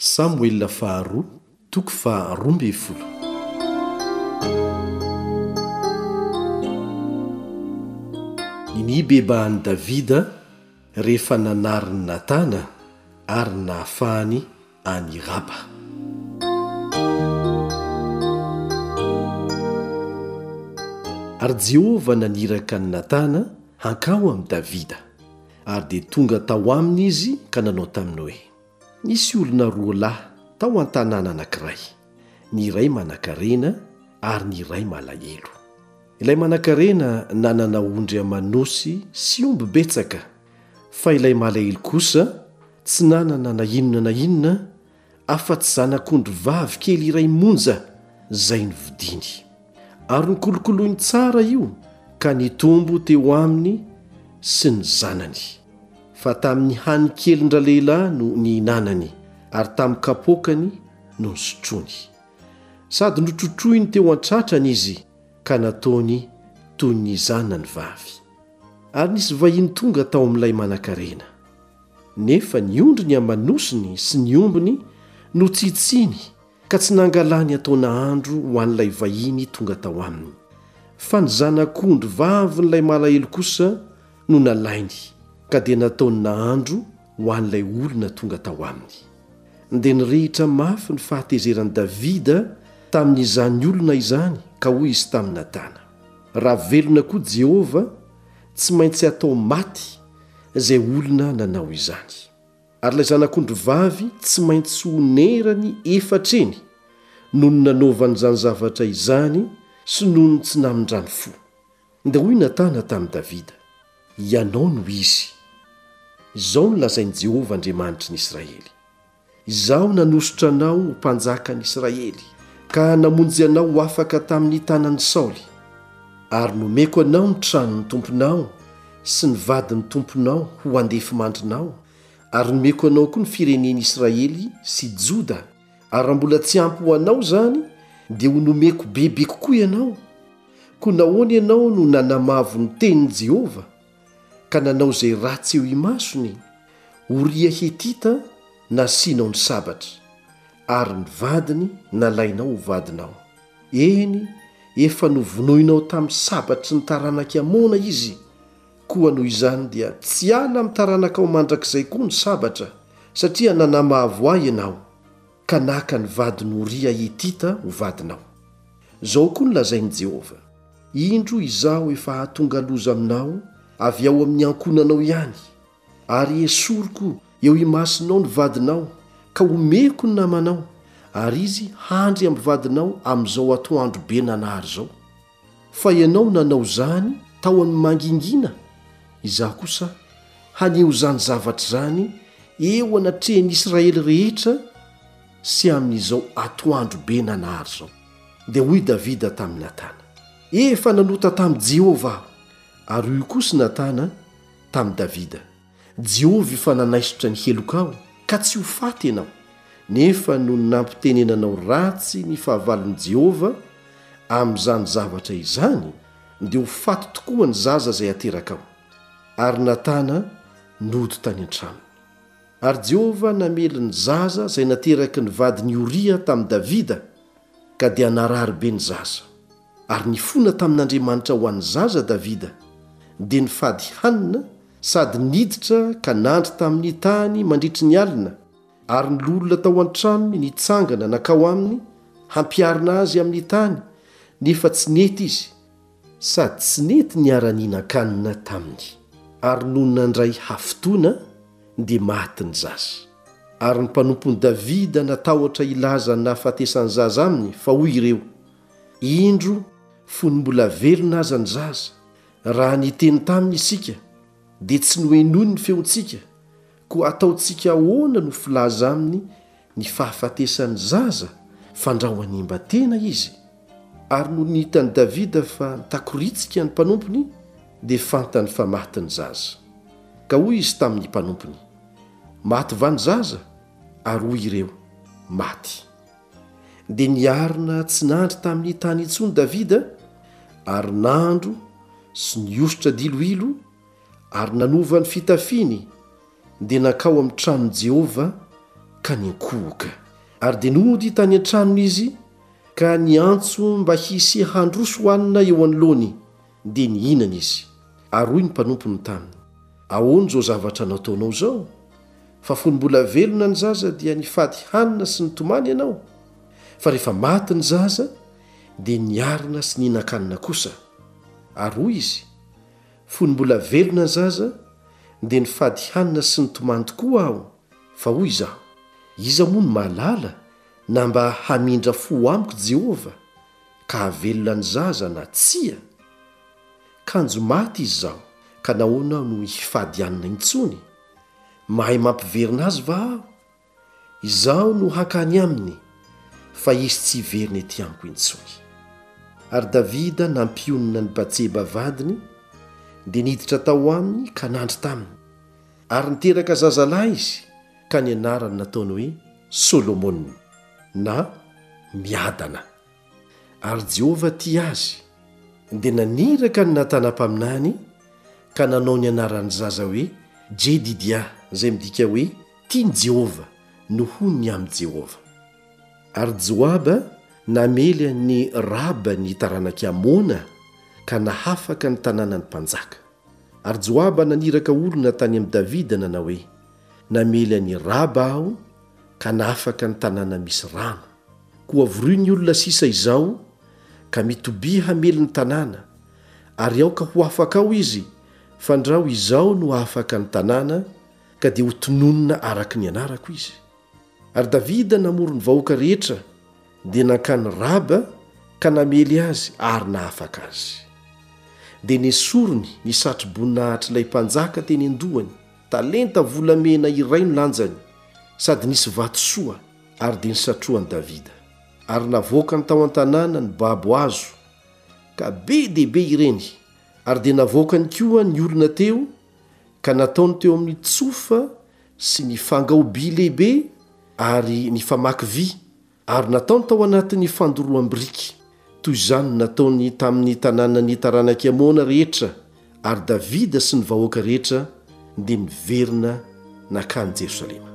Samuel faharoa toko fa 12. Nibebahany Davida rehefa nanariny Natana ary nahafahany any Raba. Ary Jehovah naniraka ny Natana hankao amin'ny Davida, ary dia tonga tao aminy izy ka nanao taminy hoe: nisy olona roa lahy tao an-tanàna anankiray, ny iray manan-karena ary ny iray malahelo. Ilay manan-karena nanana ondry amanosy sy omby betsaka, fa ilay malahelo kosa tsy nanana na inona afa-tsy zanak'ondry vavy kely iray monja izay novidiny. Ary nikolokoloiny tsara io ka nitombo teo aminy sy ny zanany. Fa tamin'ny hany kelindra lehilahy no nihinanany, ary tamin'ny kapokany no nisotrony. Sady notrotroiny teo an-tratrany izy ka nataony toy ny zanany vavy. Ary nisy vahiny tonga tao amin'ilay manan-karena, nefa ny ondriny amanosiny sy ny ombiny no tsitsiny ka tsy nangalany atao nahandro ho an'ilay vahiny tonga tao aminy. Fa ny zanak'ondry vavy n'ilay malahelo kosa no nalainy ka dia nataony nahandro ho an'ilay olona tonga tao aminy. Dia nirehitra mafy ny fahatezeran'i Davida tamin'izany olona izany, ka hoy izy tamin'ny Natana: raha velona koa Jehovah, tsy maintsy atao maty izay olona nanao izany. Ary ilay zanak'ondry vavy tsy maintsy honerany efatreny noho ny nanaovan'izany zavatra izany sy noho ny tsy namindrany fo. Dia hoy Natana tamin'i Davida: ianao no izy. Izao no lazain'i Jehovah Andriamanitry n'Israely: izaho nanosotra anao ho mpanjakan'Israely, ka namonjy anao ho afaka tamin'ny tanan'i Saoly, ary nomeko anao ny tranon'ny tomponao sy ny vadin'ny tomponao ho andefy mandrinao, ary nomeko anao koa ny firenen'Israely sy Joda. Ary raha mbola tsy ampy ho anao izany, dia ho nomeko bebe kokoa ianao. Koa nahoana ianao no nanamavo ny tenin'i Jehovah ka nanao izay ratsy eo imasony? Oria Hetita nasianao ny sabatra, ary ny vadiny nalainao ho vadinao. Eny, efa novonoinao tamin'ny sabatry ny taranaka amoana izy. Koa noho izany dia tsy ala amin'ny taranaka ao mandrakizay koa ny sabatra, satria nanamavo ahy ianao ka naka ny vadiny Oria Hetita ho vadinao. Izao koa no lazain'i Jehovah: indro izaho efa hahatonga loza aminao avy ao amin'ny ankonanao ihany, ary esoriko eo imasonao ny vadinao ka omeko ny namanao, ary izy handry amin'ny vadinao amin'izao atoandro be nanahary izao. Fa ianao nanao izany tao amin'ny mangingina, izaho kosa haneho izany zavatra izany eo anatrehan'Israely rehetra sy amin'izao atoandro be nanahary izao. Dia hoy Davida tamin'ny Natana: efa nanota tamin'i Jehovah aho. Ary io kosa Natana tamin'ny Davida: Jehovah efa nanaisotra ny helokao ka tsy ho faty ianao. Nefa no nampitenenanao ratsy ny fahavalon'i Jehovah amin'izany zavatra izany, dia ho faty tokoa ny zaza izay aterakao. Ary Natana nody tany an-trano. Ary Jehovah namely ny zaza izay nateraky ny vadiny Oria tamin'i Davida, ka dia narary be ny zaza. Ary nifona tamin'Andriamanitra ho an'ny zaza Davida, dia nifady hanina sady niditra ka nandry tamin'ny tany mandritry ny alina. Ary ny lolona tao an-tranony nitsangana nakao aminy hampiarina azy amin'ny tany, nefa tsy nety izy, sady tsy nety niara-nihinan-kanina taminy. Ary noho nandray hafotoana dia maty ny zaza. Ary ny mpanompon'i Davida natahotra ilaza ny nahafatesan'ny zaza aminy, fa hoy ireo: indro fony mbola velona aza ny zaza, raha niteny taminy isika dia tsy nohenoiny ny feontsika, koa ataontsika ahoana no filaza aminy ny fahafatesan'ny zaza fandrahoan'imba tena izy. Ary no nihitany Davida fa nitakoritsika ny mpanompony, dia fantany fa maty ny zaza. Ka hoy izy tamin'ny mpanompony: maty va ny zaza? Ary hoy ireo: maty. Dia niarina tsy nandry tamin'ny tany intsony Davida, ary nandro sy niositra diloilo, ary nanova ny fitafiany, dia nakao amin'ny tranon'i Jehovah ka ninkohoka ary dia nody tany an-tranony izy ka niantso mba hisy handroso hoanina eo anoloany dia nihinana izy ary hoy ny mpanompony taminy ahoany zao zavatra nataonao zao fa fonymbola velona ny zaza dia nifady hanina sy nitomany ianao fa rehefa maty ny zaza dia niarina sy nihinan-kanina kosa ary hoy izy fonymbola velona ny zaza dia nifady hanina sy nitomany tokoa aho fa hoy izaho iza moa ny mahalala na mba hamindra fo amiko Jehova ka havelona ny zaza na tsia kanjo maty izy zaho ka nahoana no hifady hanina intsony mahay mampiverina azy va aho izaho no hakany aminy fa izy tsy hiverina ety amiko intsony ary Davida nampionina ny Batseba vadiny dia niditra tao aminy ka nandry taminy ary niteraka zazalahy izy ka ny anarany nataony hoe Solomona na miadana ary Jehova tia azy dia naniraka ny natanam-paminany ka nanao ny anaran'ny zaza hoe Jedidia izay midika hoe tiany Jehova no honiny amin'ny Jehova ary Joaba namely ny Raba ny taranaki Amona ka nahafaka ny tanànany mpanjaka ary Joaba naniraka olona tany amin'ny Davida nanao hoe namely ny Raba aho ka nahafaka ny tanàna misy rano koa voroy ny olona sisa izao ka mitoby hamely ny tanàna ary aoka ho afaka ao izy fandrao izao no afaka ny tanàna ka dia ho tononona araka ny anarako izy ary Davida namoro ny vahoaka rehetra dia nankany Raba ka namely azy ary nahafaka azy dia nesorony ny satroboninahitra ilay mpanjaka teny an-dohany talenta volamena iray no lanjany sady nisy vatosoa ary dia nisatroany Davida ary navoaka ny tao an-tanàna ny babo azo ka be dehibe ireny ary dia navoakany koa ny olona teo ka nataony teo amin'ny tsofa sy ny fangaoby lehibe ary ny famaky vy ary nataony tao anatin'ny fandoroam-biriky toy izany nataony tamin'ny tanàna ny taranaki Amona rehetra ary Davida sy ny vahoaka rehetra dia miverina nakany Jerosalema.